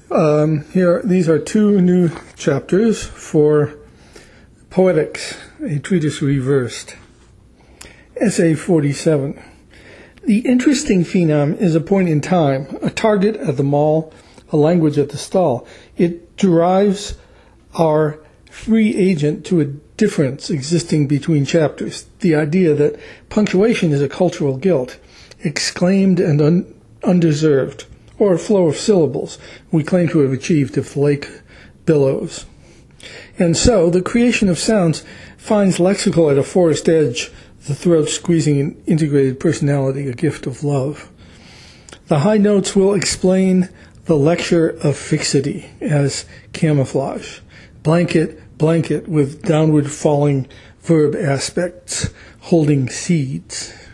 These are two new chapters for Poetics, a treatise reversed. Essay 47. The interesting phenom is a point in time, a target at the mall, a language at the stall. It drives our free agent to a difference existing between chapters, the idea that punctuation is a cultural guilt, exclaimed and undeserved, or a flow of syllables we claim to have achieved if Lake billows. And so the creation of sounds finds lexical at a forest edge, the throat squeezing an integrated personality, a gift of love. The high notes will explain the lecture of fixity as camouflage, blanket with downward falling verb aspects, holding seeds.